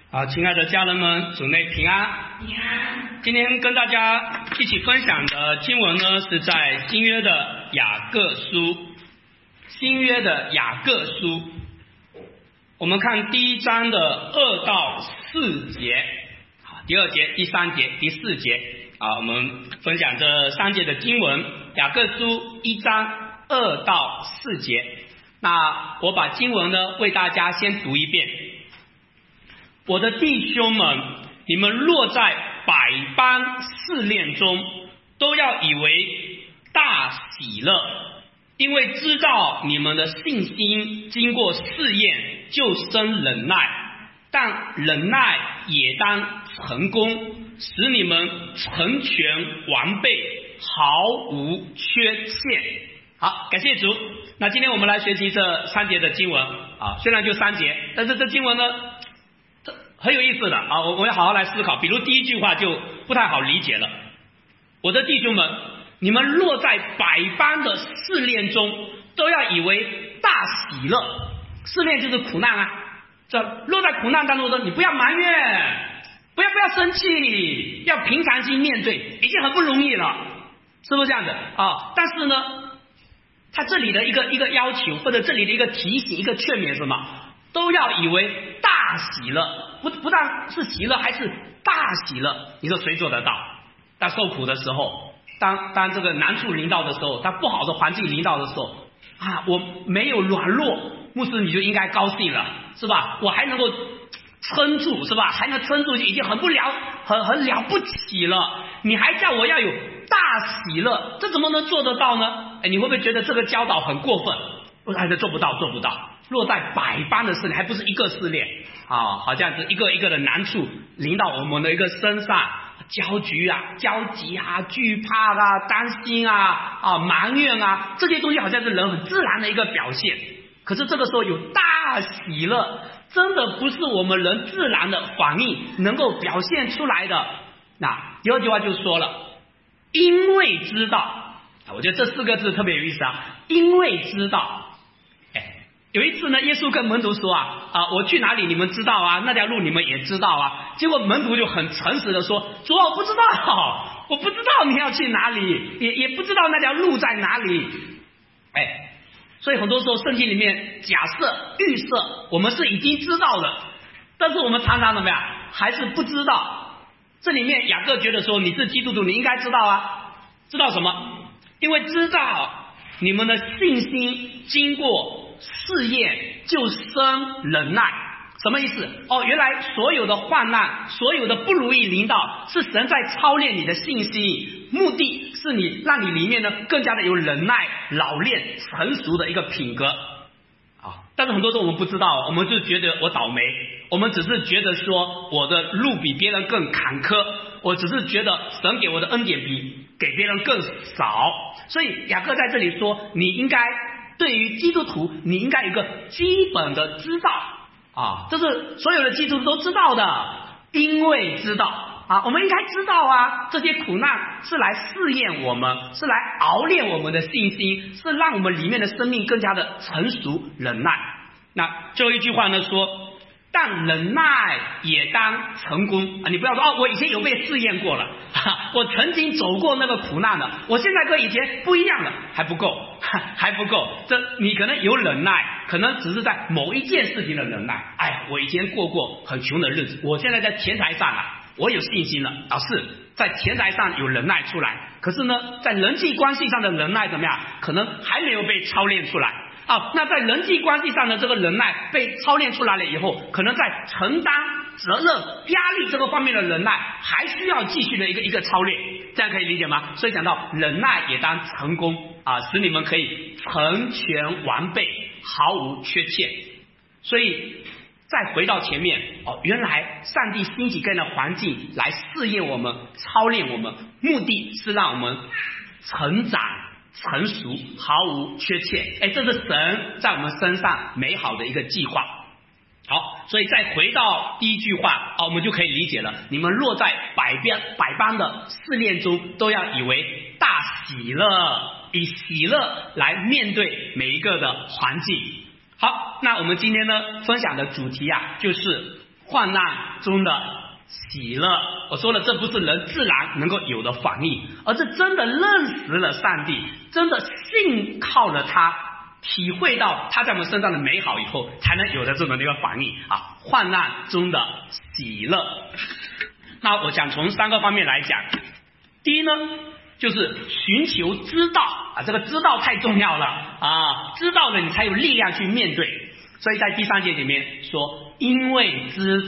好，亲爱的家人们，主内平安。 平安。 今天跟大家一起分享的经文呢，是在新约的雅各书。新约的雅各书，我们看第1章的2到4节，第2节、第3节、第4节。我们分享这3节的经文，雅各书1章2到4节。那我把经文呢为大家先读一遍。我的弟兄们，你们若在百般试炼中，都要以为大喜乐，因为知道你们的信心经过试验，就生忍耐。但忍耐也当成功，使你们成全完备，毫无缺陷。好，感谢主。那今天我们来学习这3节的经文虽然就3节，但是这经文呢很有意思的我要好好来思考。比如第一句话就不太好理解了，我的弟兄们，你们若在百般的试炼中，都要以为大喜乐。试炼就是苦难啊，这落在苦难当中的，你不要埋怨，不要生气，要平常心面对，已经很不容易了，是不是这样的但是呢，他这里的一个要求，或者这里的一个提醒，一个劝勉是什么？都要以为大喜乐，不但是喜乐，还是大喜乐。你说谁做得到？当受苦的时候，当这个难处临到的时候，当不好的环境临到的时候我没有软弱，牧师你就应该高兴了，是吧？我还能够撑住，是吧？还能撑住就已经很了不起了，你还叫我要有大喜乐，这怎么能做得到呢？你会不会觉得这个教导很过分？我还是做不到。落在百般的试炼，还不是一个试炼好像是一个一个的难处临到我们的一个身上，焦急惧怕担心埋怨这些东西好像是人很自然的一个表现。可是这个时候有大喜乐，真的不是我们人自然的反应能够表现出来的。那第二句话就说了，因为知道，我觉得这4个字特别有意思因为知道。有一次呢，耶稣跟门徒说我去哪里你们知道那条路你们也知道结果门徒就很诚实的说，主我不知道你要去哪里，也不知道那条路在哪里。所以很多时候圣经里面假设预设我们是已经知道了，但是我们常常怎么样还是不知道。这里面雅各觉得说，你是基督徒，你应该知道知道什么？因为知道你们的信心经过试验就生忍耐。什么意思？原来所有的患难，所有的不如意临到，是神在操练你的信心，目的是让你里面呢更加的有忍耐、老练、成熟的一个品格但是很多时候我们不知道，我们就觉得我倒霉，我们只是觉得说我的路比别人更坎坷，我只是觉得神给我的恩典比给别人更少。所以雅各在这里说，你应该对于基督徒，你应该有一个基本的知道这是所有的基督徒都知道的。因为知道我们应该知道这些苦难是来试验我们，是来熬练我们的信心，是让我们里面的生命更加的成熟忍耐。那最后一句话呢说，但忍耐也当成功你不要说我以前有被试验过了我曾经走过那个苦难了，我现在跟以前不一样了，还不够这你可能有忍耐，可能只是在某一件事情的忍耐。我以前过很穷的日子，我现在在钱财上我有信心了是在钱财上有忍耐出来，可是呢在人际关系上的忍耐怎么样，可能还没有被操练出来那在人际关系上的这个忍耐被操练出来了以后，可能在承担责任压力这个方面的忍耐还需要继续的一个操练，这样可以理解吗？所以讲到忍耐也当成功使你们可以成全完备，毫无缺欠。所以再回到前面原来上帝兴起各样的环境来试验我们，操练我们，目的是让我们成长成熟，毫无缺欠。这是神在我们身上美好的一个计划。好，所以再回到第一句话我们就可以理解了，你们若在百般的试炼中，都要以为大喜乐，以喜乐来面对每一个的环境。好，那我们今天呢分享的主题就是患难中的喜乐。我说了，这不是人自然能够有的反应，而是真的认识了上帝，真的信靠了他，体会到他在我们身上的美好以后，才能有的这么一个反应啊！患难中的喜乐。那我想从3个方面来讲。第一呢，就是寻求知道啊，这个知道太重要了啊，知道了你才有力量去面对。所以在第3节里面说，因为知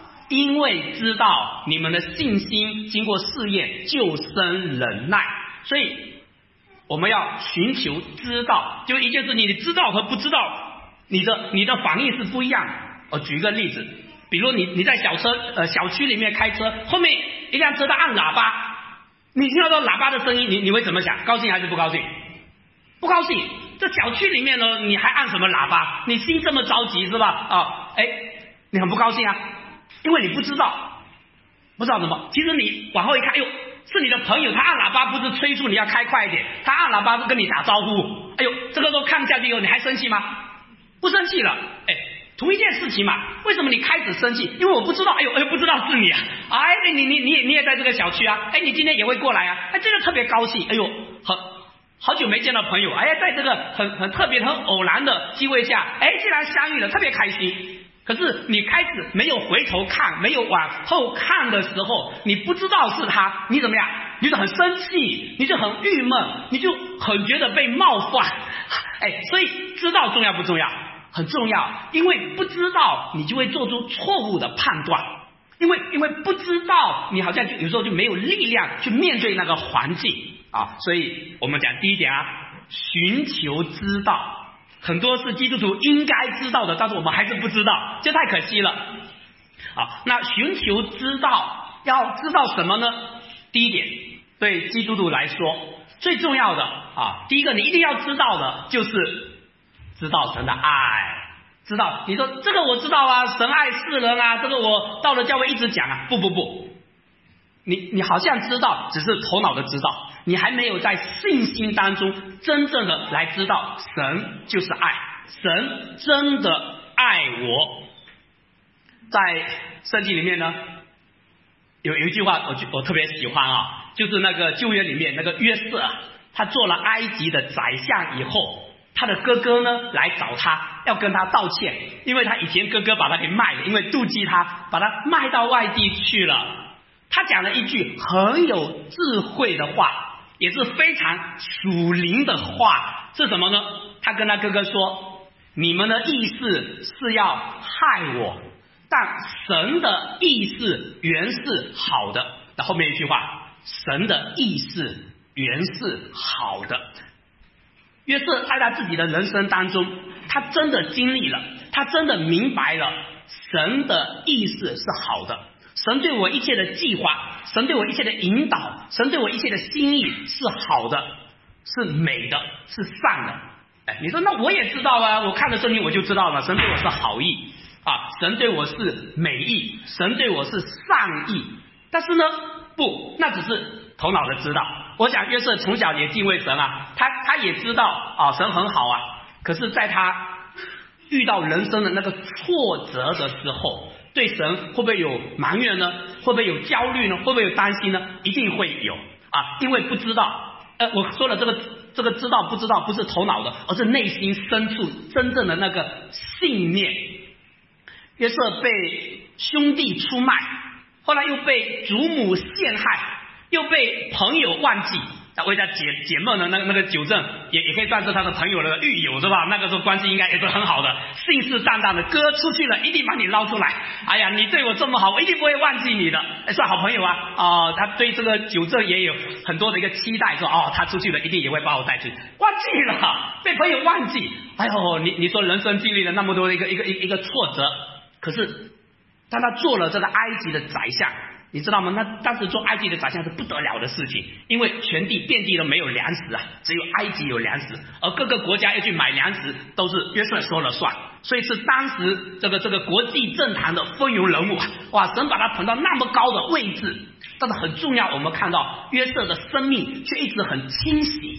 道你们的信心经过试验，就生忍耐。所以我们要寻求知道，就一件事你知道和不知道，你的反应是不一样的。我举一个例子，比如你在小区里面开车，后面一辆车在按喇叭，你听到喇叭的声音，你会怎么想？高兴还是不高兴？不高兴。这小区里面呢，你还按什么喇叭？你心这么着急是吧？你很不高兴啊，因为你不知道什么。其实你往后一看，是你的朋友，他按喇叭不是催促你要开快一点，他按喇叭是跟你打招呼。这个时候看下去以后，你还生气吗？不生气了。同一件事情嘛，为什么你开始生气？因为我不知道，不知道是你啊，你也在这个小区啊，你今天也会过来啊，真的特别高兴，好久没见到朋友，在这个很特别很偶然的机会下，竟然相遇了，特别开心。可是你开始没有回头看，没有往后看的时候，你不知道是他，你怎么样？你就很生气，你就很郁闷，你就很觉得被冒犯。所以知道重要不重要？很重要，因为不知道你就会做出错误的判断，因为不知道你好像有时候就没有力量去面对那个环境啊。所以我们讲第一点啊，寻求知道，很多是基督徒应该知道的，但是我们还是不知道，这太可惜了啊。那寻求知道要知道什么呢？第一点，对基督徒来说最重要的啊，第一个你一定要知道的就是知道神的爱。知道你说这个我知道啊，神爱世人啊，这个我到了教会一直讲啊。不，你好像知道，只是头脑的知道，你还没有在信心当中真正的来知道神就是爱，神真的爱我。在圣经里面呢，有一句话我特别喜欢啊，就是那个旧约里面那个约瑟，他做了埃及的宰相以后，他的哥哥呢来找他，要跟他道歉，因为他以前哥哥把他给卖了，因为妒忌他，把他卖到外地去了。他讲了一句很有智慧的话，也是非常属灵的话，是什么呢？他跟他哥哥说，你们的意思是要害我，但神的意思原是好的。那后面一句话，神的意思原是好的。约瑟在他自己的人生当中，他真的经历了，他真的明白了神的意思是好的，神对我一切的计划，神对我一切的引导，神对我一切的心意是好的，是美的，是善的。你说那我也知道啊，我看了圣经我就知道了，神对我是好意啊，神对我是美意，神对我是善意。但是呢，不，那只是头脑的知道。我想约瑟从小也敬畏神啊，他也知道啊，神很好啊。可是在他遇到人生的那个挫折的时候，对神会不会有埋怨呢？会不会有焦虑呢？会不会有担心呢？一定会有啊，因为不知道。我说了这个知道不知道不是头脑的，而是内心深处真正的那个信念。约瑟被兄弟出卖，后来又被祖母陷害，又被朋友忘记，为他解闷的那个酒政也可以算是他的朋友的狱友是吧？那个时候关系应该也是很好的，信誓旦旦的，哥出去了一定把你捞出来，哎呀你对我这么好，我一定不会忘记你的，算好朋友啊。他对这个酒政也有很多的一个期待，说他出去了一定也会把我带去，忘记了，被朋友忘记。哎呦，你说人生经历了那么多的一个挫折，可是当他做了这个埃及的宰相，你知道吗？那当时做埃及的宰相是不得了的事情，因为全地遍地都没有粮食啊，只有埃及有粮食，而各个国家要去买粮食都是约瑟说了算，所以是当时这个国际政坛的风云人物啊！哇，神把他捧到那么高的位置，但是很重要，我们看到约瑟的生命却一直很清醒，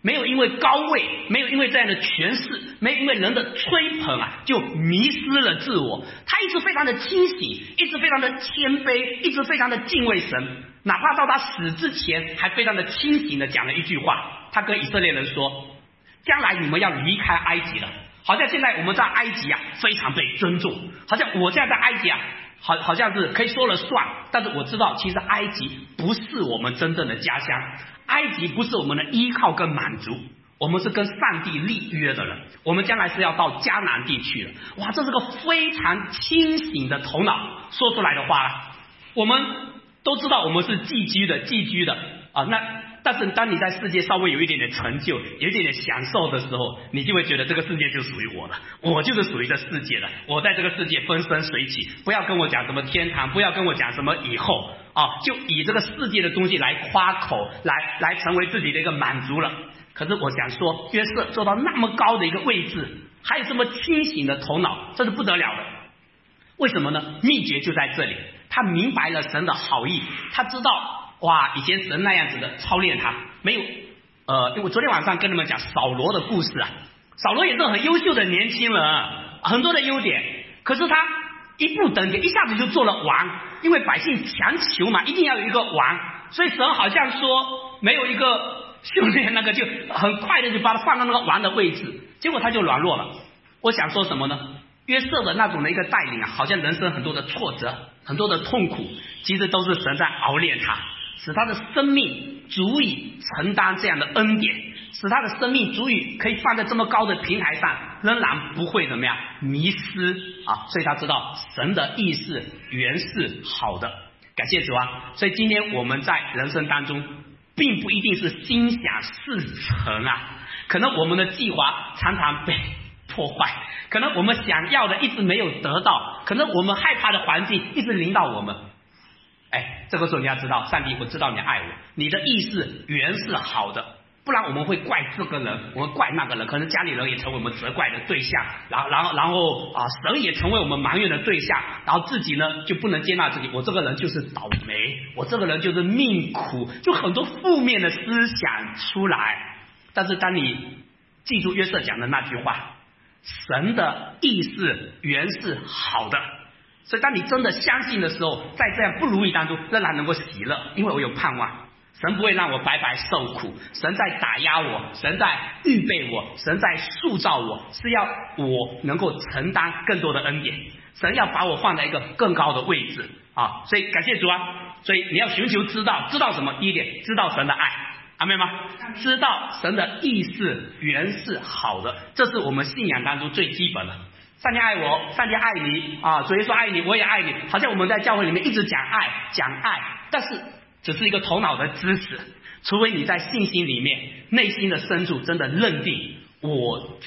没有因为高位，没有因为这样的权势，没有因为人的吹捧啊，就迷失了自我。他一直非常的清醒，一直非常的谦卑，一直非常的敬畏神，哪怕到他死之前，还非常的清醒的讲了一句话，他跟以色列人说，将来你们要离开埃及了，好像现在我们在埃及啊非常被尊重，好像我现在在埃及啊好像是可以说了算，但是我知道其实埃及不是我们真正的家乡，埃及不是我们的依靠跟满足，我们是跟上帝立约的人，我们将来是要到迦南地去了。哇，这是个非常清醒的头脑说出来的话啦。我们都知道我们是寄居的啊，但是当你在世界稍微有一点点成就，有一点点享受的时候，你就会觉得这个世界就属于我了，我就是属于这世界的，我在这个世界风生水起，不要跟我讲什么天堂，不要跟我讲什么以后啊，就以这个世界的东西来夸口，来成为自己的一个满足了。可是我想说，约瑟做到那么高的一个位置，还有这么清醒的头脑，这是不得了的。为什么呢？秘诀就在这里，他明白了神的好意，他知道哇，以前神那样子的操练他，没有我昨天晚上跟你们讲扫罗的故事啊，扫罗也是很优秀的年轻人，很多的优点，可是他一步登天，一下子就做了王，因为百姓强求嘛，一定要有一个王，所以神好像说没有一个训练那个，就很快的就把他放到那个王的位置，结果他就软弱了。我想说什么呢？约瑟的那种的一个带领啊，好像人生很多的挫折，很多的痛苦，其实都是神在熬练他，使他的生命足以承担这样的恩典，使他的生命足以可以放在这么高的平台上，仍然不会怎么样迷失啊！所以他知道神的意思原是好的，感谢主啊！所以今天我们在人生当中，并不一定是心想事成啊，可能我们的计划常常被破坏，可能我们想要的一直没有得到，可能我们害怕的环境一直临到我们。这个时候你要知道，上帝，我知道你爱我，你的意思原是好的，不然我们会怪这个人，我们怪那个人，可能家里人也成为我们责怪的对象，然后神也成为我们埋怨的对象，然后自己呢就不能接纳自己，我这个人就是倒霉，我这个人就是命苦，就很多负面的思想出来。但是当你记住约瑟讲的那句话，神的意思原是好的，所以当你真的相信的时候，在这样不如意当中仍然能够喜乐，因为我有盼望，神不会让我白白受苦，神在打压我，神在预备我，神在塑造我，是要我能够承担更多的恩典，神要把我放在一个更高的位置啊！所以感谢主啊！所以你要寻求知道什么？第一点，知道神的爱，阿们吗？知道神的意思原是好的，这是我们信仰当中最基本的。上帝爱我，上帝爱你啊！主耶稣爱你，我也爱你。好像我们在教会里面一直讲爱，但是只是一个头脑的支持，除非你在信心里面内心的深处真的认定，我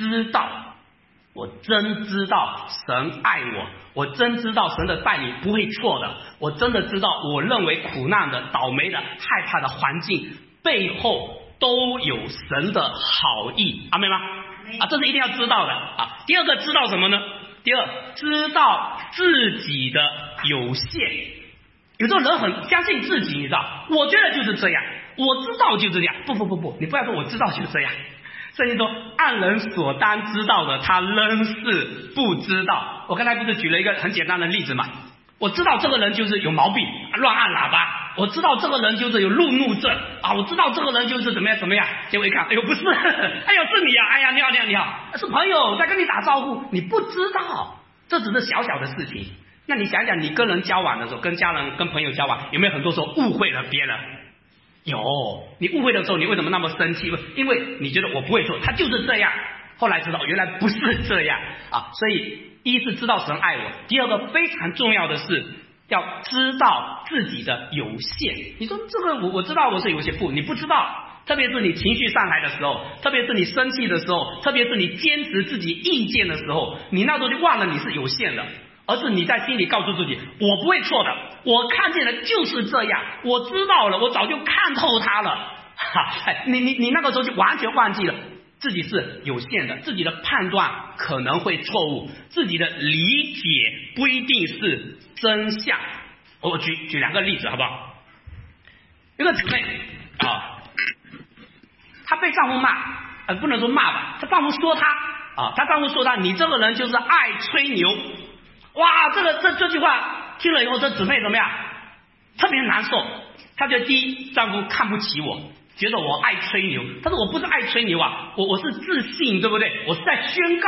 真知道神爱我真知道神的带领不会错的，我真的知道我认为苦难的、倒霉的、害怕的环境背后都有神的好意，阿们吗？这是一定要知道的啊。第二个知道什么呢？第二，知道自己的有限。有的人很相信自己，你知道，我觉得就是这样，我知道就是这样。不，你不要说我知道就是这样。圣经说，按人所当知道的，他仍是不知道。我刚才不是举了一个很简单的例子嘛？我知道这个人就是有毛病，乱按喇叭。我知道这个人就是有路怒症啊，我知道这个人就是怎么样。结果一看，哎呦不是，哎呦是你啊，哎呀你好，是朋友在跟你打招呼，你不知道，这只是小小的事情。那你想想，你跟人交往的时候，跟家人、跟朋友交往，有没有很多时候误会了别人？有，你误会的时候，你为什么那么生气？因为你觉得我不会做，他就是这样。后来知道原来不是这样啊，所以一是知道神爱我，第二个非常重要的是要知道自己的有限。你说这个我知道我是有些你不知道。特别是你情绪上来的时候，特别是你生气的时候，特别是你坚持自己意见的时候，你那时候就忘了你是有限的，而是你在心里告诉自己，我不会错的，我看见的就是这样，我知道了，我早就看透它了。你那个时候就完全忘记了自己是有限的，自己的判断可能会错误，自己的理解不一定是真相。我举两个例子好不好？一个姊妹她被丈夫骂，不能说骂吧，她丈夫说她她丈夫说她，你这个人就是爱吹牛。哇，这句话听了以后，这姊妹怎么样？特别难受。她觉得第一，丈夫看不起我，觉得我爱吹牛。她说我不是爱吹牛啊，我是自信，对不对？我是在宣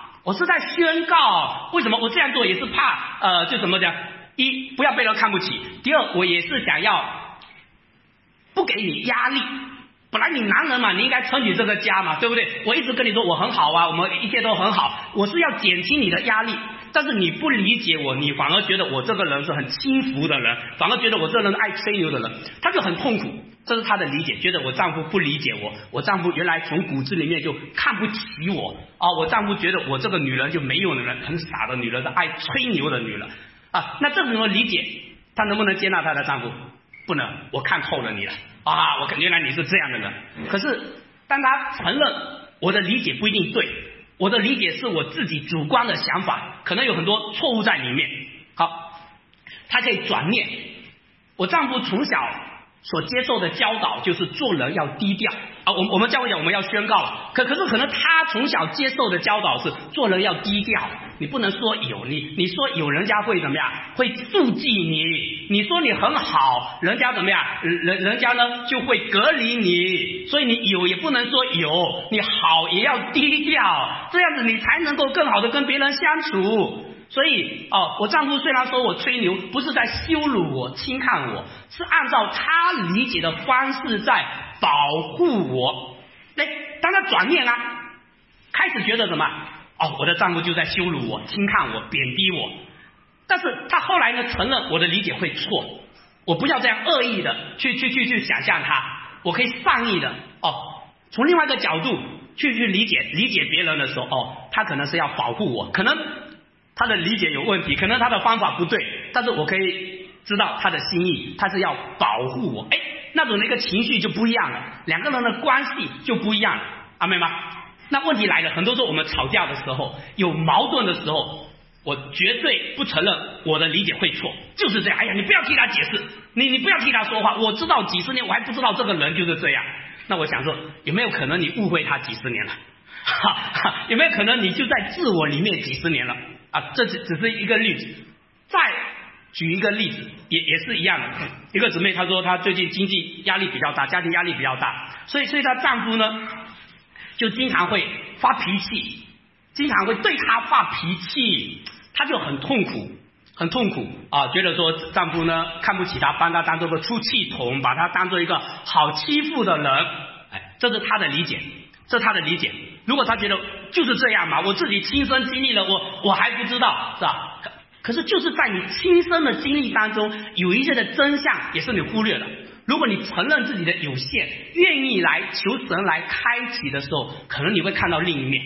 告，为什么我这样做也是怕就怎么讲？一，不要被人看不起；第二，我也是想要不给你压力。本来你男人嘛，你应该撑起这个家嘛，对不对？我一直跟你说我很好啊，我们一切都很好，我是要减轻你的压力。但是你不理解我，你反而觉得我这个人是很轻浮的人，反而觉得我这个人是爱吹牛的人，他就很痛苦。这是他的理解，觉得我丈夫不理解我，我丈夫原来从骨子里面就看不起我我丈夫觉得我这个女人就没有的人，很傻的女人，是爱吹牛的女人那这种理解，她能不能接纳她的丈夫？不能，我看透了你了原来你是这样的人。可是当她承认我的理解不一定对，我的理解是我自己主观的想法，可能有很多错误在里面。好，她可以转念。我丈夫从小所接受的教导就是做人要低调我们教会讲我们要宣告了，可是可能他从小接受的教导是做人要低调，你不能说有，你说有人家会怎么样？会妒忌你，你说你很好，人家怎么样？人家呢就会隔离你，所以你有也不能说有，你好也要低调，这样子你才能够更好的跟别人相处。所以我丈夫虽然说我吹牛，不是在羞辱我、轻看我，是按照他理解的方式在保护我。当他转念开始觉得什么？我的丈夫就在羞辱我、轻看我、贬低我。但是他后来呢，承认我的理解会错，我不要这样恶意的去想象他，我可以善意的从另外一个角度去理解别人的时候，他可能是要保护我，可能他的理解有问题，可能他的方法不对，但是我可以知道他的心意，他是要保护我。那种的一个情绪就不一样了，两个人的关系就不一样了，阿妹吗？那问题来了，很多时候我们吵架的时候，有矛盾的时候，我绝对不承认我的理解会错，就是这样。你不要替他解释，你不要替他说话，我知道几十年我还不知道这个人就是这样。那我想说，有没有可能你误会他几十年了？有没有可能你就在自我里面几十年了？这只是一个例子。再举一个例子，也是一样的。一个姊妹她说她最近经济压力比较大，家庭压力比较大，所以她丈夫呢就经常会发脾气，经常会对她发脾气，她就很痛苦觉得说丈夫呢看不起她，把她当做个出气筒，把她当做一个好欺负的人。这是她的理解，如果她觉得就是这样嘛，我自己亲身经历了，我还不知道，是吧？可是就是在你亲身的经历当中，有一些的真相也是你忽略了。如果你承认自己的有限，愿意来求神来开启的时候，可能你会看到另一面，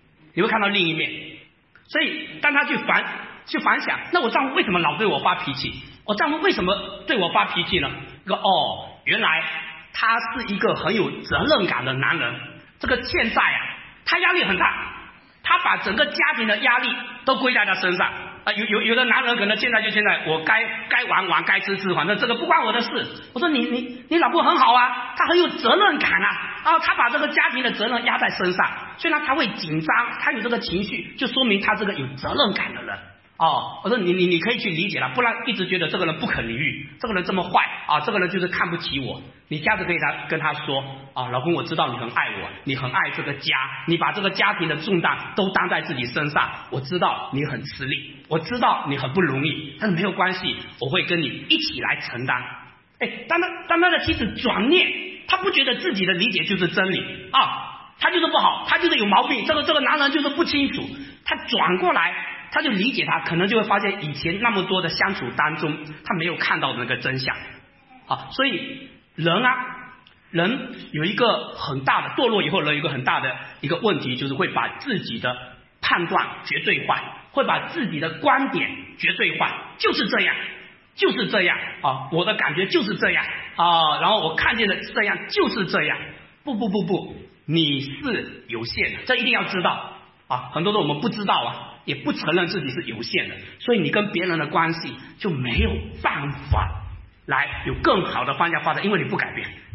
所以当他去反想，那我丈夫为什么老对我发脾气？我丈夫为什么对我发脾气呢？原来他是一个很有责任感的男人。这个现在他压力很大，他把整个家庭的压力都归在他身上。有的男人可能现在我该玩该吃，反正这个不关我的事。我说你老婆很好他很有责任感他把这个家庭的责任压在身上，虽然他会紧张，他有这个情绪，就说明他是个有责任感的人。我说你可以去理解了，不然一直觉得这个人不可理喻，这个人这么坏这个人就是看不起我。你下次可以跟他说老公，我知道你很爱我，你很爱这个家，你把这个家庭的重担都担在自己身上，我知道你很吃力，我知道你很不容易，但是没有关系，我会跟你一起来承担。当他的妻子转念，他不觉得自己的理解就是真理他就是不好，他就是有毛病，这个男人就是不清楚，他转过来他就理解他，可能就会发现以前那么多的相处当中，他没有看到的那个真相所以人有一个很大的堕落以后，人有一个很大的一个问题，就是会把自己的判断绝对化，会把自己的观点绝对化，就是这样我的感觉就是这样然后我看见的这样就是这样。不，你是有限的，这一定要知道很多的我们不知道也不承认自己是有限的，所以你跟别人的关系就没有办法来有更好的方向发展，因为你不改变，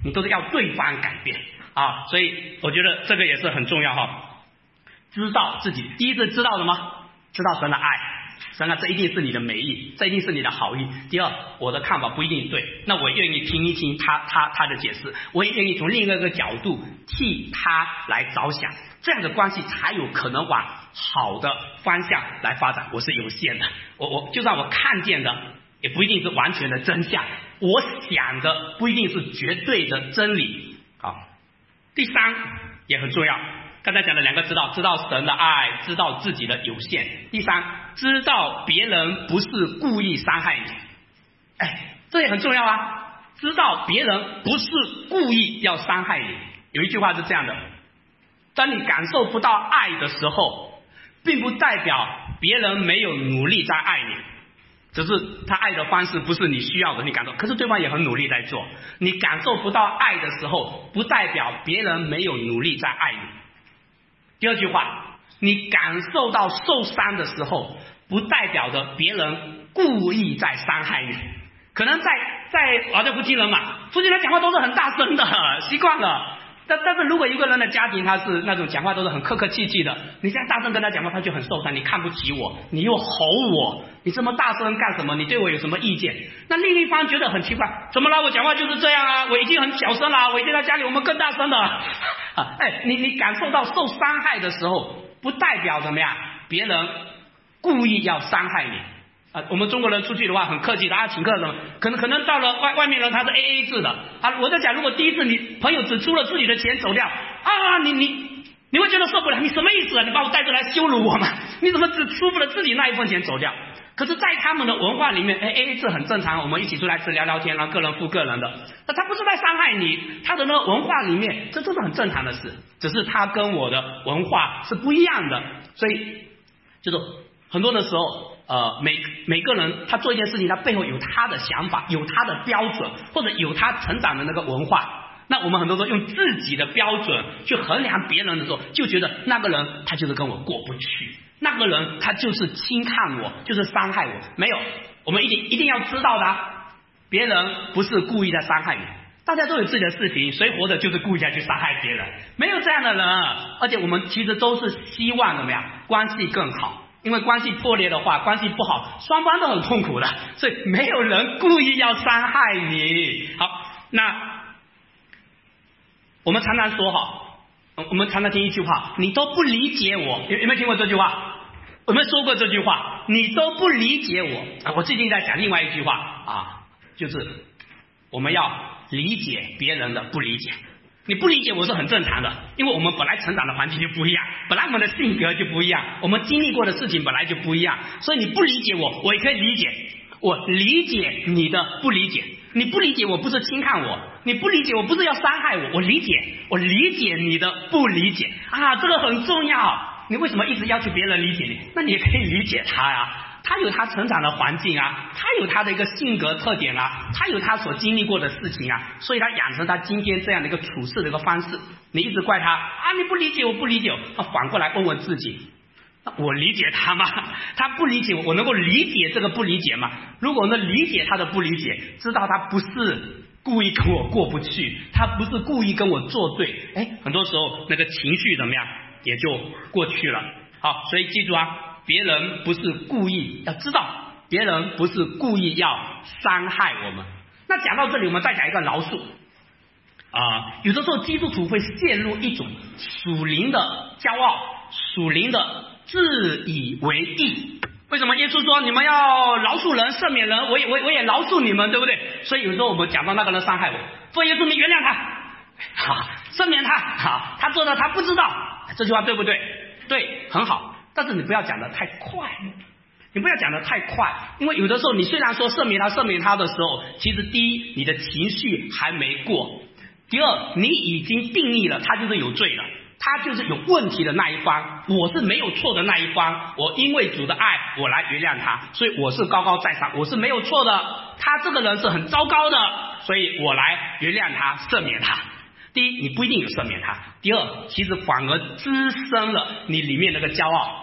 你都是要对方改变啊。所以我觉得这个也是很重要哈。知道自己，第一是知道了吗？知道神的爱，神啊，这一定是你的美意，这一定是你的好意。第二，我的看法不一定对，那我愿意听一听他的解释，我也愿意从另一个角度替他来着想，这样的关系才有可能往好的方向来发展。我是有限的，我就算我看见的也不一定是完全的真相，我想的不一定是绝对的真理。好，第三也很重要，刚才讲了两个知道，知道神的爱，知道自己的有限。第三，知道别人不是故意伤害你，这也很重要啊。知道别人不是故意要伤害你。有一句话是这样的，当你感受不到爱的时候，并不代表别人没有努力在爱你，只是他爱的方式不是你需要的，你感受，可是对方也很努力在做。你感受不到爱的时候，不代表别人没有努力在爱你。第二句话，你感受到受伤的时候，不代表着别人故意在伤害你。可能在夫妻人嘛，夫妻人讲话都是很大声的，习惯了。但是如果一个人的家庭他是那种讲话都是很客客气气的，你现在大声跟他讲话，他就很受伤，你看不起我，你又吼我，你这么大声干什么？你对我有什么意见？那另一方觉得很奇怪，怎么了？我讲话就是这样啊，我已经很小声了，我一定在家里我们更大声的。你感受到受伤害的时候，不代表怎么样，别人故意要伤害你。我们中国人出去的话很客气的，请客什么，可能到了外面人他是 AA 制的我在讲，如果第一次你朋友只出了自己的钱走掉你会觉得受不了，你什么意思啊？你把我带着来羞辱我吗？你怎么只出了自己那一份钱走掉？可是在他们的文化里面AA 制很正常，我们一起出来吃聊聊天，然后个人付个人的，那他不是在伤害你，他的那个文化里面这都是很正常的事，只是他跟我的文化是不一样的。所以就是很多的时候每个人他做一件事情，他背后有他的想法，有他的标准，或者有他成长的那个文化。那我们很多时候用自己的标准去衡量别人的时候，就觉得那个人他就是跟我过不去，那个人他就是轻看我，就是伤害我。没有，我们一定要知道的别人不是故意在伤害你。大家都有自己的事情，谁活着就是故意在去伤害别人？没有这样的人。而且我们其实都是希望怎么样，关系更好。因为关系破裂的话，关系不好，双方都很痛苦的，所以没有人故意要伤害你。好，那我们常常说我们常常听一句话，你都不理解我，有没有听过这句话？有没有说过这句话？你都不理解我我最近在讲另外一句话就是我们要理解别人的不理解。你不理解我是很正常的，因为我们本来成长的环境就不一样，本来我们的性格就不一样，我们经历过的事情本来就不一样，所以你不理解我也可以理解，我理解你的不理解。你不理解我不是轻看我，你不理解我不是要伤害我理解你的不理解这个很重要。你为什么一直要求别人理解你？那你也可以理解他他有他成长的环境他有他的一个性格特点他有他所经历过的事情所以他养成他今天这样的一个处事的一个方式。你一直怪他你不理解我不理解我反过来问问自己，我理解他吗？他不理解我能够理解这个不理解吗？如果能理解他的不理解，知道他不是故意跟我过不去，他不是故意跟我作对，很多时候那个情绪怎么样也就过去了。好，所以记住别人不是故意，要知道别人不是故意要伤害我们。那讲到这里，我们再讲一个饶恕有的时候基督徒会陷入一种属灵的骄傲，属灵的自以为意。为什么耶稣说你们要饶恕人赦免人，我也饶恕你们，对不对？所以有时候我们讲到那个人伤害我，说耶稣你原谅他赦免他他做的他不知道，这句话对不对？对，很好。但是你不要讲得太快，因为有的时候你虽然说赦免他的时候，其实第一你的情绪还没过，第二你已经定义了他就是有罪了，他就是有问题的那一方，我是没有错的那一方，我因为主的爱我来原谅他，所以我是高高在上，我是没有错的，他这个人是很糟糕的，所以我来原谅他赦免他。第一你不一定有赦免他，第二其实反而滋生了你里面那个骄傲，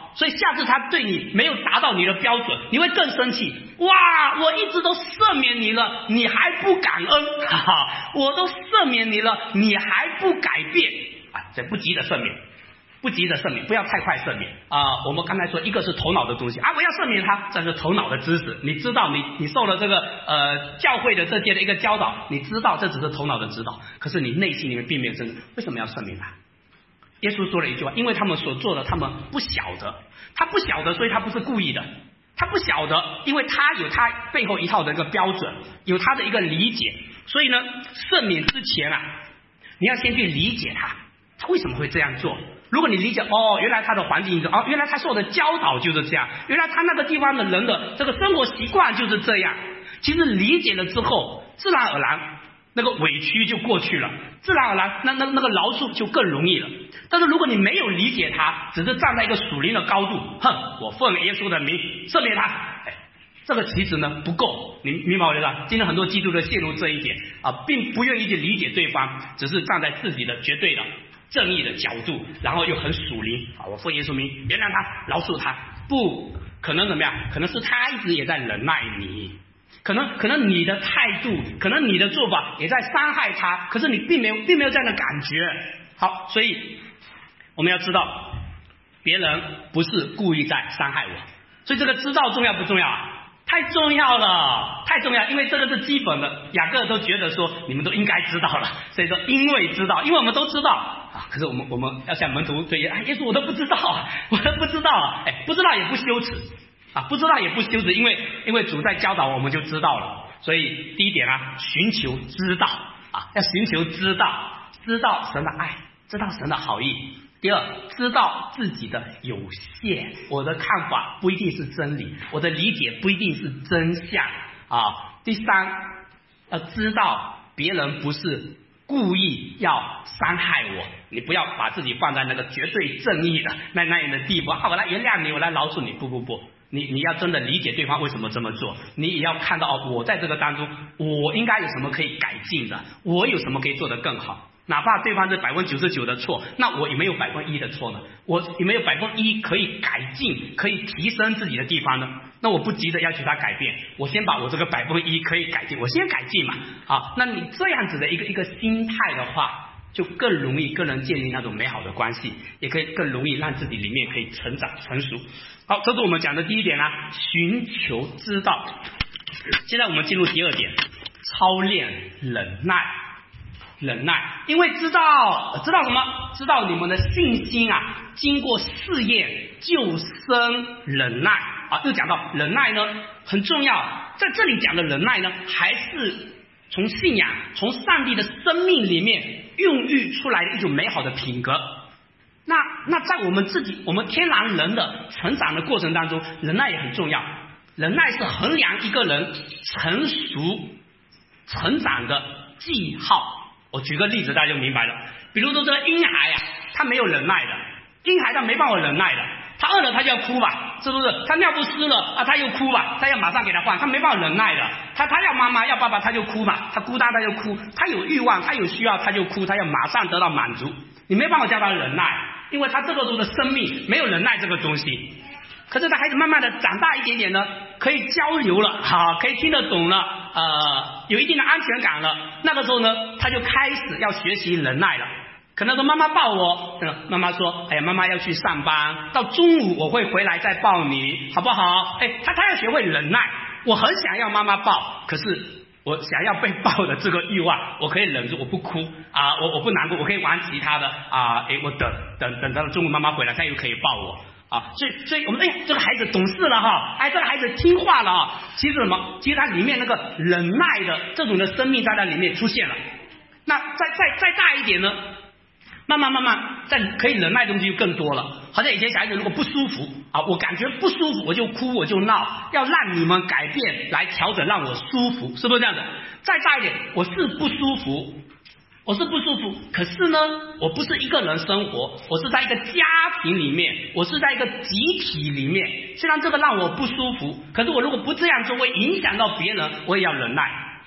所以下次他对你没有达到你的标准，你会更生气。哇，我一直都赦免你了，你还不感恩，我都赦免你了，你还不改变啊！这不急着赦免，不急着赦免，不要太快赦免啊！我们刚才说，一个是头脑的东西啊，我要赦免他，这是头脑的知识，你知道你受了这个教会的这些的一个教导，你知道这只是头脑的指导，可是你内心里面并没有真的，为什么要赦免他？耶稣说了一句话，因为他们所做的他们不晓得，他不晓得，所以他不是故意的，他不晓得，因为他有他背后一套的一个标准，有他的一个理解，所以呢，赦免之前啊，你要先去理解他为什么会这样做。如果你理解原来他的环境原来他受的教导就是这样，原来他那个地方的人的这个生活习惯就是这样，其实理解了之后，自然而然那个委屈就过去了，自然而然那个饶恕就更容易了。但是如果你没有理解他，只是站在一个属灵的高度，我奉耶稣的名赦免他，这个其实呢不够，你明白我的意思？今天很多基督徒陷入这一点啊，并不愿意去理解对方，只是站在自己的绝对的正义的角度，然后又很属灵啊，我奉耶稣名原谅他，饶恕他，不可能怎么样？可能是他一直也在忍耐你。可能你的态度，可能你的做法也在伤害他，可是你并没有这样的感觉。好，所以我们要知道，别人不是故意在伤害我，所以这个知道重要不重要啊？太重要了，太重要，因为这个是基本的。雅各都觉得说，你们都应该知道了，所以说因为知道，因为我们都知道啊。可是我们要向门徒对耶稣，我都不知道啊，我都不知道啊，不知道也不羞耻。不知道也不羞耻，因为主在教导我们就知道了。所以第一点啊，寻求知道要寻求知道神的爱，知道神的好意。第二，知道自己的有限，我的看法不一定是真理，我的理解不一定是真相第三，知道别人不是故意要伤害我，你不要把自己放在那个绝对正义的那样的地步我来原谅你，我来饶恕你，不，你要真的理解对方为什么这么做，你也要看到我在这个当中，我应该有什么可以改进的，我有什么可以做得更好。哪怕对方是99%的错，那我有没有1%的错呢？我有没有1%可以改进、可以提升自己的地方呢？那我不急着要求他改变，我先把我这个1%可以改进，我先改进嘛。那你这样子的一个心态的话，就更容易更能建立那种美好的关系，也可以更容易让自己里面可以成长成熟。好，这是我们讲的第一点寻求知道。现在我们进入第二点，操练忍耐，因为知道什么？知道你们的信心经过试验就生忍耐又讲到忍耐呢很重要，在这里讲的忍耐呢，还是从信仰、从上帝的生命里面孕育出来的一种美好的品格。那在我们天然人的成长的过程当中，忍耐也很重要。忍耐是衡量一个人成熟成长的记号。我举个例子大家就明白了，比如说这个婴孩他没有忍耐的，婴孩他没办法忍耐的，他饿了他就要哭吧，是不是？他尿不湿了他又哭吧，他要马上给他换，他没办法忍耐的，他要妈妈要爸爸他就哭嘛，他孤单他就哭，他有欲望他有需要他就哭，他要马上得到满足，你没办法叫他忍耐，因为他这个时候的生命没有忍耐这个东西。可是他孩子慢慢的长大一点点呢，可以交流了可以听得懂了，有一定的安全感了，那个时候呢他就开始要学习忍耐了。可能说妈妈抱我，妈妈说哎呀妈妈要去上班，到中午我会回来再抱你好不好？他要学会忍耐，我很想要妈妈抱，可是我想要被抱的这个欲望我可以忍住，我不哭我不难过，我可以玩其他的我等到中午妈妈回来他又可以抱我所以我们这个孩子懂事了这个孩子听话了其实什么？其实他里面那个忍耐的这种的生命在那里面出现了。那再大一点呢，慢慢再可以忍耐的东西就更多了。好像以前小孩子如果不舒服我感觉不舒服我就哭我就闹，要让你们改变来调整让我舒服，是不是这样子？再大一点，我是不舒服，可是呢我不是一个人生活，我是在一个家庭里面，我是在一个集体里面，虽然这个让我不舒服，可是我如果不这样做会影响到别人，我也要忍耐。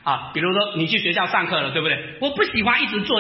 比如说你去学校上课了，对不对？我不喜欢一直坐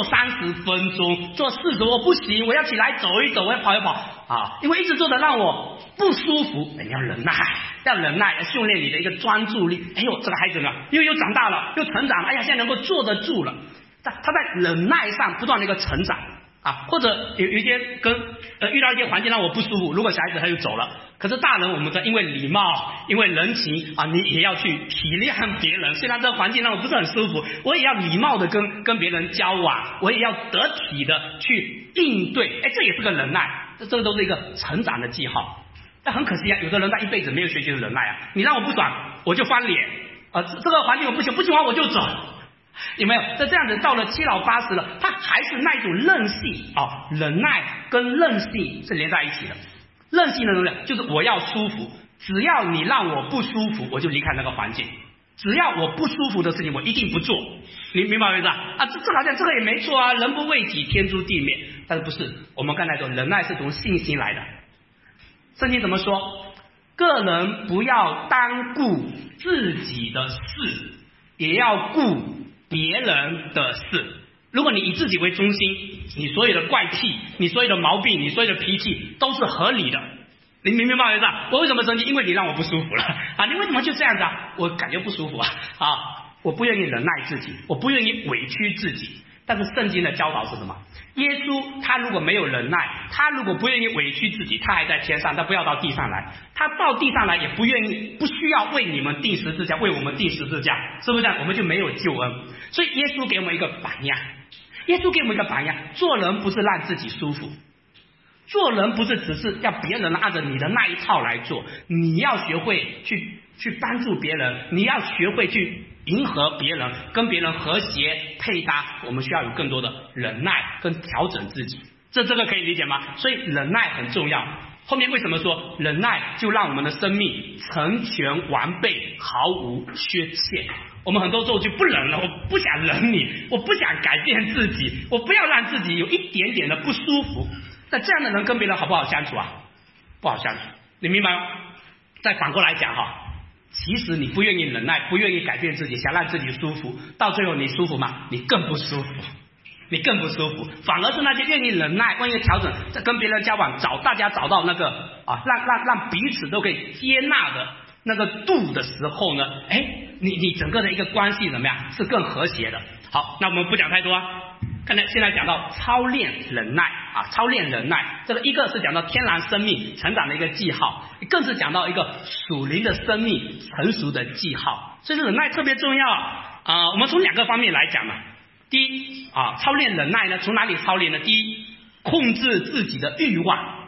30分钟，坐40我不行，我要起来走一走，我要跑一跑因为一直坐的让我不舒服。你要忍耐，要训练你的一个专注力。哎呦，这个孩子呢又长大了，又成长了，哎呀，现在能够坐得住了。他在忍耐上不断的一个成长或者有一些遇到一些环境让我不舒服，如果小孩子他就走了。可是大人我们因为礼貌，因为人情你也要去体谅别人。虽然这个环境让我不是很舒服，我也要礼貌的跟别人交往，我也要得体的去应对。这也是个忍耐，这个都是一个成长的记号。但很可惜有的人他一辈子没有学习忍耐你让我不爽我就翻脸这个环境我不喜欢我就走。有没有？这样子到了7老80了，他还是那一种任性忍耐跟任性是连在一起的。任性的东西就是我要舒服，只要你让我不舒服，我就离开那个环境。只要我不舒服的事情，我一定不做。你明白我意思这好像这个也没错人不为己，天诛地灭。但是不是？我们刚才说忍耐是从信心来的。圣经怎么说？个人不要单顾自己的事，也要顾别人的事。如果你以自己为中心，你所有的怪癖，你所有的毛病，你所有的脾气都是合理的。你明白我意思我为什么生气？因为你让我不舒服了你为什么就这样子我感觉不舒服我不愿意忍耐自己，我不愿意委屈自己。但是圣经的教导是什么？耶稣他如果没有忍耐，他如果不愿意委屈自己，他还在天上，他不要到地上来。他到地上来也不需要为你们钉十字架，为我们钉十字架，是不是这样？我们就没有救恩。所以耶稣给我们一个榜样，做人不是让自己舒服，做人不是只是要别人按着你的那一套来做，你要学会去帮助别人，你要学会去迎合别人，跟别人和谐配搭。我们需要有更多的忍耐跟调整自己，这个可以理解吗？所以忍耐很重要。后面为什么说忍耐就让我们的生命成全完备，毫无缺陷？我们很多时候就不忍了，我不想忍你，我不想改变自己，我不要让自己有一点点的不舒服。那这样的人跟别人好不好相处不好相处，你明白吗？再反过来讲其实你不愿意忍耐，不愿意改变自己，想让自己舒服，到最后你舒服吗？你更不舒服，反而是那些愿意忍耐，愿意调整，在跟别人交往，大家找到那个让彼此都可以接纳的那个度的时候呢，你整个的一个关系怎么样？是更和谐的。好，那我们不讲太多现在讲到操练忍耐这个一个是讲到天然生命成长的一个记号，更是讲到一个属灵的生命成熟的记号。所以忍耐特别重要我们从2个方面来讲嘛。第一操练忍耐呢，从哪里操练呢？第一，控制自己的欲望。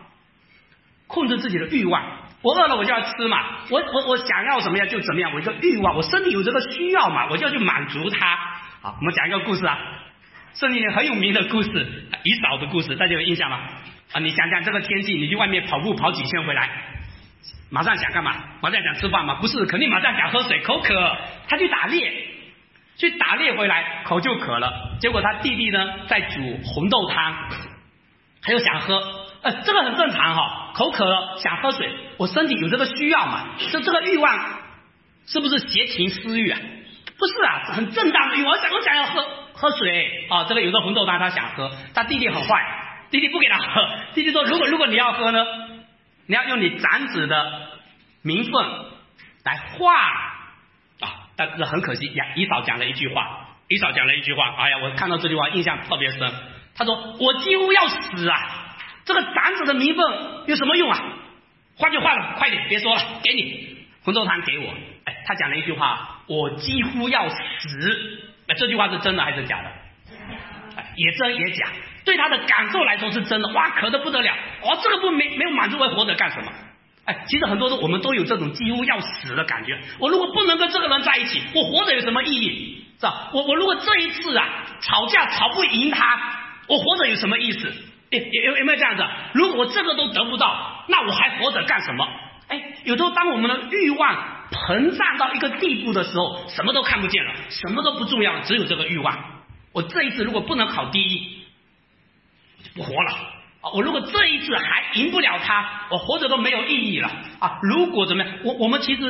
我饿了我就要吃嘛，我想要什么样就怎么样，我一个欲望，我身体有这个需要嘛，我就要去满足它。好，我们讲一个故事圣经里很有名的故事，以扫的故事，大家有印象吗？你想想这个天气，你去外面跑步跑几圈回来，马上想干嘛？马上想吃饭吗？不是，肯定马上想喝水，口渴。他去打猎回来，口就渴了。结果他弟弟呢在煮红豆汤，他又想喝。这个很正常口渴了想喝水，我身体有这个需要嘛，这个欲望是不是邪情私欲不是很正当的欲望，我想要喝水这个有个红豆汤他想喝，他弟弟很坏，弟弟不给他喝，弟弟说如果你要喝呢，你要用你长子的名分来换但是很可惜以扫讲了一句话，哎呀，我看到这句话印象特别深。他说我几乎要死这个长子的名分有什么用换就换了，快点别说了，给你红豆汤给我。他讲了一句话，我几乎要死。这句话是真的还是假的？也真也假。对他的感受来说是真的，渴得不得了，这个没有满足我活着干什么？其实很多时候我们都有这种几乎要死的感觉。我如果不能跟这个人在一起，我活着有什么意义？是吧？我如果这一次吵架吵不赢他，我活着有什么意思？有没有这样子？如果我这个都得不到，那我还活着干什么？有时候当我们的欲望膨胀到一个地步的时候，什么都看不见了，什么都不重要了，只有这个欲望。我这一次如果不能考第一，我就不活了。我如果这一次还赢不了他，我活着都没有意义了如果怎么样，我们其实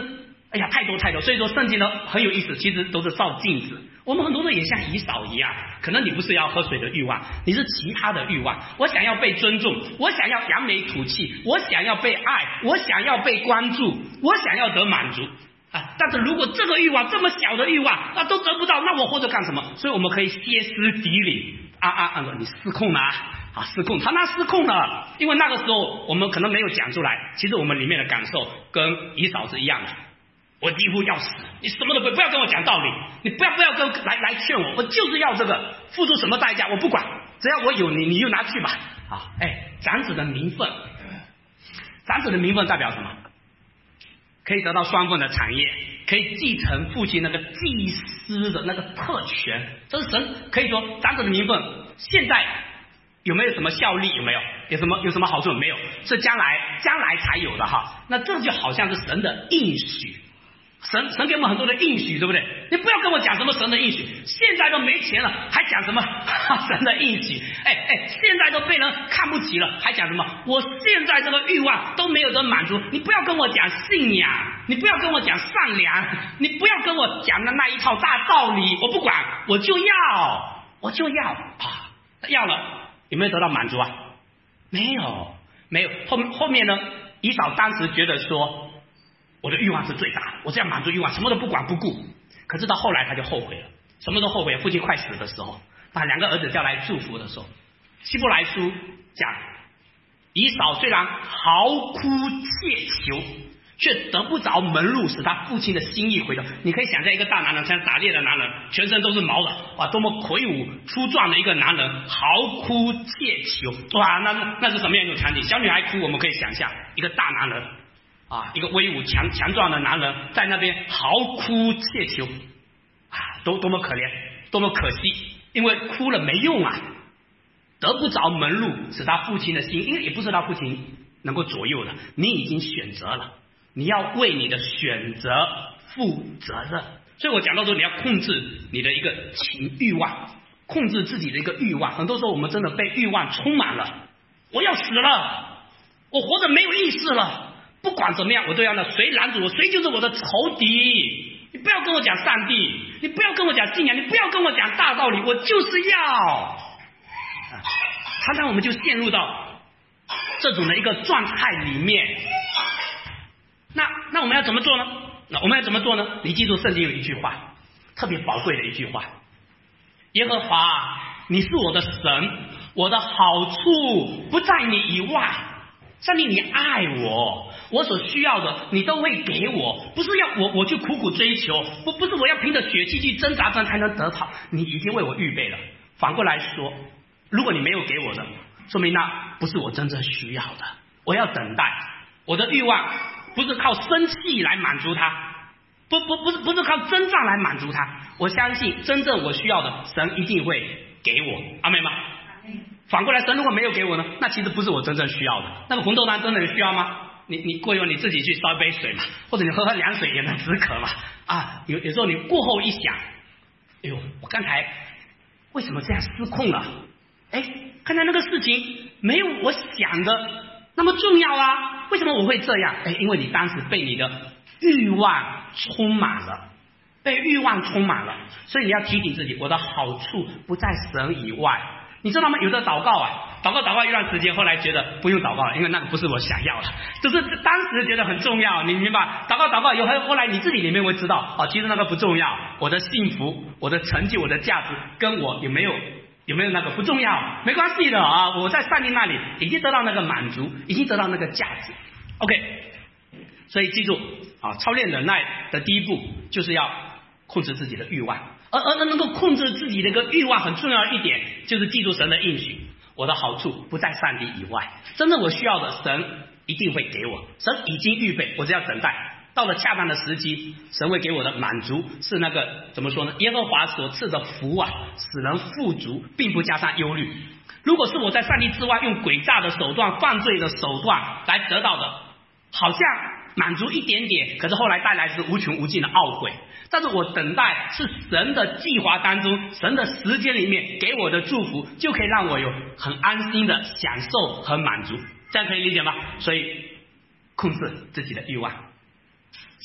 哎呀，太多太多。所以说圣经呢很有意思，其实都是照镜子。我们很多人也像以扫一样，可能你不是要喝水的欲望，你是其他的欲望。我想要被尊重，我想要扬眉吐气，我想要被爱，我想要被关注，我想要得满足啊！但是如果这个欲望这么小的欲望都得不到，那我活着干什么？所以我们可以歇斯底里你失控了失控，他那失控了，因为那个时候我们可能没有讲出来，其实我们里面的感受跟以扫是一样的。我几乎要死，你什么都不要跟我讲道理，你不要来劝我，我就是要这个，付出什么代价我不管，只要我有你就拿去吧。长子的名分，长子的名分代表什么？可以得到双份的产业，可以继承父亲那个祭司的那个特权，这是神可以说长子的名分。现在有没有什么效力？有没有？有什么好处？没有，是将来才有的哈。那这就好像是神的应许。神给我们很多的应许，对不对？你不要跟我讲什么神的应许，现在都没钱了，还讲什么神的应许？现在都被人看不起了，还讲什么？我现在这个欲望都没有得满足，你不要跟我讲信仰，你不要跟我讲善良，你不要跟我讲的那一套大道理，我不管，我就要要了，有没有得到满足啊？没有。后面呢？以扫当时觉得说，我的欲望是最大的，我这样满足欲望，什么都不管不顾。可是到后来他就后悔了，什么都后悔。父亲快死的时候，把两个儿子叫来祝福的时候，希伯来书讲，以扫虽然嚎哭切求，却得不着门路，使他父亲的心意回头。你可以想象一个大男人，像打猎的男人，全身都是毛的，哇，多么魁梧粗壮的一个男人，嚎哭切求，哇，那是什么样一种场景？小女孩哭，我们可以想象一个大男人。一个威武强壮的男人在那边嚎哭切求多么可怜，多么可惜，因为哭了没用得不着门路，使他父亲的心，因为也不是他父亲能够左右的，你已经选择了，你要为你的选择负责任。所以我讲到说，你要控制你的一个欲望，控制自己的一个欲望。很多时候我们真的被欲望充满了，我要死了，我活着没有意思了，不管怎么样，我都要谁拦住我，谁就是我的仇敌。你不要跟我讲上帝，你不要跟我讲信仰，你不要跟我讲大道理，我就是要。常常我们就陷入到这种的一个状态里面。那我们要怎么做呢？你记住圣经有一句话，特别宝贵的一句话：耶和华，你是我的神，我的好处不在你以外。上帝，你爱我，我所需要的你都会给我，不是要我去苦苦追求，不是我要凭着血气去挣扎才能得到，你已经为我预备了。反过来说，如果你没有给我的，说明那不是我真正需要的，我要等待。我的欲望不是靠生气来满足它，不是靠征战来满足它，我相信真正我需要的，神一定会给我。阿们吗？反过来，神如果没有给我呢，那其实不是我真正需要的。那个红豆汤真的有需要吗？你过一会你自己去烧一杯水嘛，或者你喝凉水也能止渴嘛。有时候你过后一想，我刚才为什么这样失控了？看来那个事情没有我想的那么重要啊，为什么我会这样？因为你当时被你的欲望充满了，所以你要提醒自己，我的好处不在神以外。你知道吗？有的祷告一段时间，后来觉得不用祷告了，因为那个不是我想要的，就是当时觉得很重要，你明白？祷告以后，后来你自己里面会知道，其实那个不重要，我的幸福、我的成就、我的价值跟我有没有那个不重要，没关系的我在上帝那里已经得到那个满足，已经得到那个价值。OK， 所以记住操练忍耐的第一步就是要控制自己的欲望。而能够控制自己的一个欲望很重要的一点，就是记住神的应许，我的好处不在上帝以外，真正我需要的，神一定会给我，神已经预备，我只要等待，到了恰当的时机，神会给我的满足是那个怎么说呢？耶和华所赐的福使人富足，并不加上忧虑。如果是我在上帝之外用诡诈的手段、犯罪的手段来得到的，好像满足一点点，可是后来带来是无穷无尽的懊悔。但是我等待是神的计划当中，神的时间里面给我的祝福，就可以让我有很安心的享受和满足，这样可以理解吗？所以控制自己的欲望。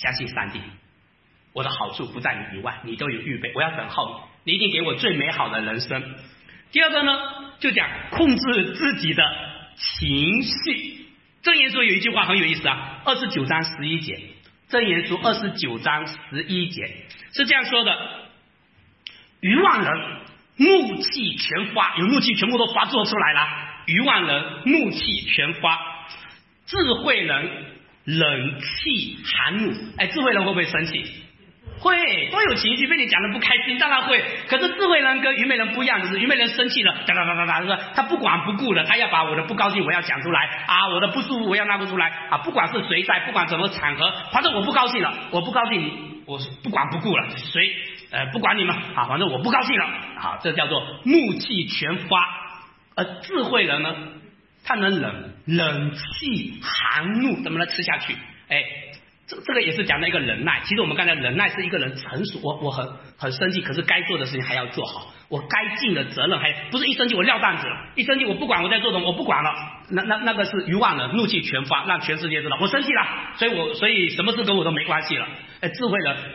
相信上帝，我的好处不在你以外，你都有预备，我要等候你，你一定给我最美好的人生。第二个呢，就讲控制自己的情绪。箴言书有一句话很有意思啊，29章11节，箴言书29章11节是这样说的：愚妄人怒气全发，有怒气全部都发作出来了。愚妄人怒气全发，智慧人冷气含怒。智慧人会不会生气？会，都有情绪，被你讲的不开心，当然会。可是智慧人跟愚昧人不一样，就是愚昧人生气了，哒哒哒哒哒，他不管不顾了，他要把我的不高兴我要讲出来啊，我的不舒服我要拿不出来啊，不管是谁在，不管什么场合，反正我不高兴了，我不高兴你，我不管不顾了，谁不管你们啊，反正我不高兴了啊，这叫做怒气全发。而智慧人呢，他能冷气含怒，怎么能吃下去？这个也是讲的一个忍耐。其实我们刚才忍耐是一个人成熟，我很生气，可是该做的事情还要做好，我该尽的责任还不是一生气我撂担子了，一生气我不管我在做什么，我不管了，那个是愚妄人，怒气全发，让全世界知道我生气了，所以什么事跟我都没关系了。智慧人，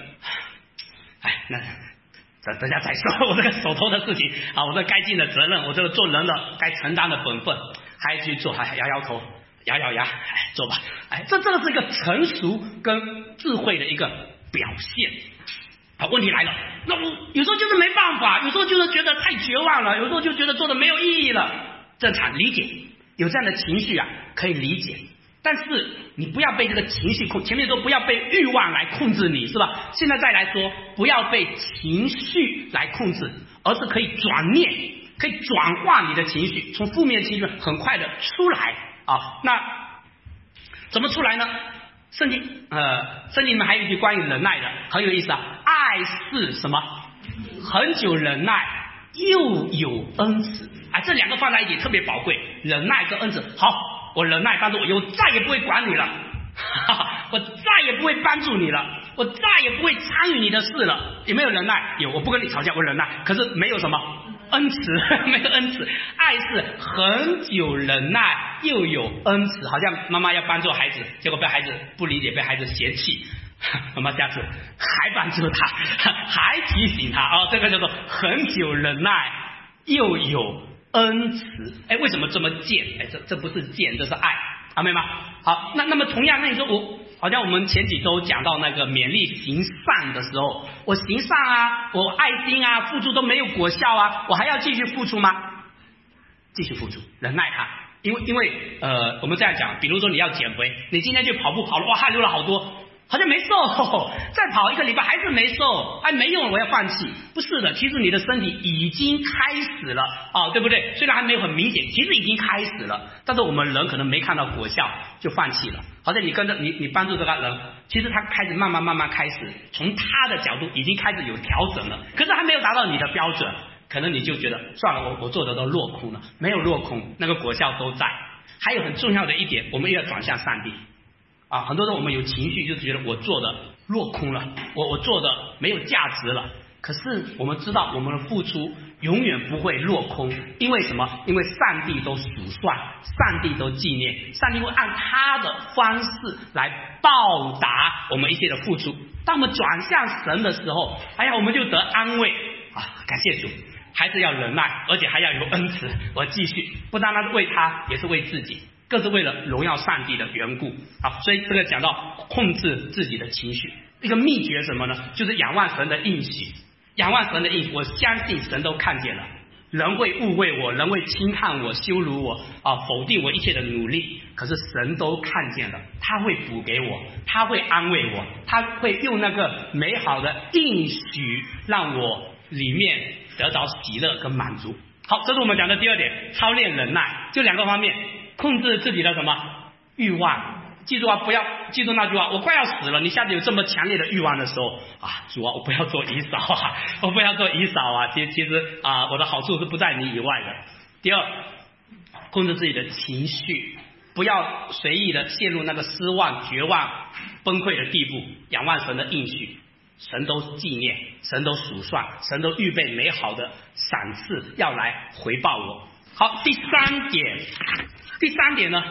那等下再说我这个手头的事情啊，我这该尽的责任，我这个做人的该承担的本分还去做，摇头咬牙，做吧。这个是一个成熟跟智慧的一个表现。好，问题来了，那我有时候就是没办法，有时候就是觉得太绝望了，有时候就觉得做的没有意义了，正常理解，有这样的情绪啊，可以理解。但是你不要被这个情绪前面说不要被欲望来控制你，是吧？现在再来说，不要被情绪来控制，而是可以转念，可以转化你的情绪，从负面情绪很快的出来啊。那怎么出来呢？圣经里面还有一句关于忍耐的，很有意思啊。爱是什么？恒久忍耐，又有恩慈。这两个放在一起特别宝贵，忍耐跟恩慈。好，我忍耐，但是我再也不会管你了，我再也不会帮助你了，我再也不会参与你的事了。有没有忍耐？有，我不跟你吵架，我忍耐。可是没有什么恩慈，没有恩慈。爱是恒久忍耐，又有恩慈。好像妈妈要帮助孩子，结果被孩子不理解，被孩子嫌弃，妈妈下次还帮助他，还提醒他这个叫做恒久忍耐，又有恩慈。为什么这么贱？这不是贱，这是爱，明白吗？好，那么同样，那你说好像我们前几周讲到那个勉励行善的时候，我行善啊，我爱心啊，付出都没有果效啊，我还要继续付出吗？继续付出，忍耐它。因为我们这样讲，比如说你要减肥，你今天去跑步跑了，哇，汗流了好多，好像没瘦，再跑1个礼拜还是没瘦，没用，我要放弃。不是的，其实你的身体已经开始了对不对？虽然还没有很明显，其实已经开始了，但是我们人可能没看到果效就放弃了。好像你跟着你帮助这个人，其实他开始慢慢开始从他的角度已经开始有调整了，可是还没有达到你的标准，可能你就觉得算了，我做的都落空了。没有落空，那个果效都在。还有很重要的一点，我们又要转向上帝很多人我们有情绪，就是觉得我做的落空了，我做的没有价值了。可是我们知道，我们的付出永远不会落空，因为什么？因为上帝都数算，上帝都纪念，上帝会按他的方式来报答我们一切的付出。当我们转向神的时候，我们就得安慰感谢主，还是要忍耐，而且还要有恩慈。我继续，不单单是为他，也是为自己，更是为了荣耀上帝的缘故所以这个讲到控制自己的情绪，一个秘诀什么呢？就是仰望神的应许，仰望神的应许。我相信神都看见了，人会误会我，人会轻看我，羞辱我否定我一切的努力，可是神都看见了，他会补给我，他会安慰我，他会用那个美好的应许让我里面得着喜乐跟满足。好，这是我们讲的第二点，操练忍耐，就2个方面，控制自己的什么欲望。记住不要记住那句话，我快要死了，你下次有这么强烈的欲望的时候主我不要做以扫我不要做以扫其实我的好处是不在你以外的。第二，控制自己的情绪，不要随意的陷入那个失望、绝望、崩溃的地步，仰望神的应许，神都纪念，神都数算，神都预备美好的赏赐要来回报我。好，第三点呢，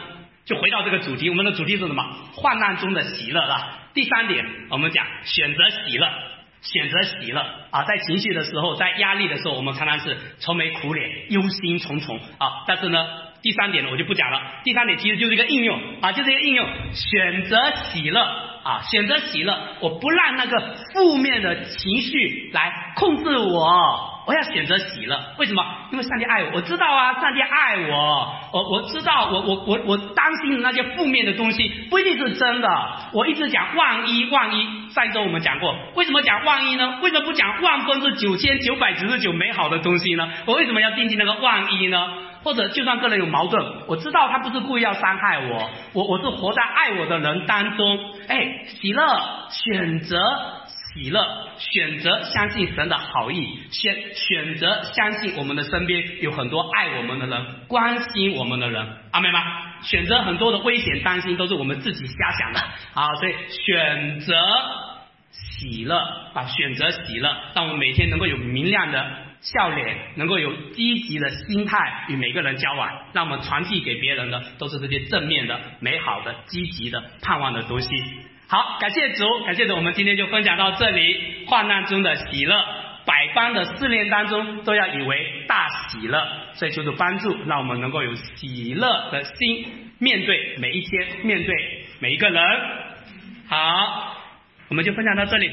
就回到这个主题，我们的主题是什么？患难中的喜乐了。第3点，我们讲选择喜乐，选择喜乐啊，在情绪的时候，在压力的时候，我们常常是愁眉苦脸、忧心忡忡啊。但是呢，第3点呢我就不讲了。第3点其实就是一个应用啊，就是一个应用，选择喜乐啊，选择喜乐，我不让那个负面的情绪来控制我要选择喜乐。为什么？因为上帝爱我，我知道啊，上帝爱我知道，我担心的那些负面的东西不一定是真的。我一直讲万一，上一周我们讲过，为什么讲万一呢？为什么不讲9999%美好的东西呢？我为什么要定义那个万一呢？或者就算个人有矛盾，我知道他不是故意要伤害我是活在爱我的人当中。喜乐，选择喜乐，选择相信神的好意，选择相信我们的身边有很多爱我们的人，关心我们的人，阿们吗？选择很多的危险担心都是我们自己瞎想的啊，所以选择喜乐啊，选择喜乐，让我们每天能够有明亮的笑脸，能够有积极的心态与每个人交往，让我们传递给别人的都是这些正面的、美好的、积极的、盼望的东西。好，感谢主，我们今天就分享到这里。患难中的喜乐，百般的试炼当中都要以为大喜乐，所以求主帮助，让我们能够有喜乐的心，面对每一天，面对每一个人。好，我们就分享到这里。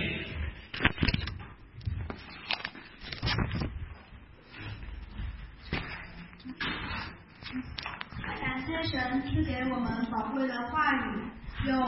感谢神赐给我们宝贵的话语，有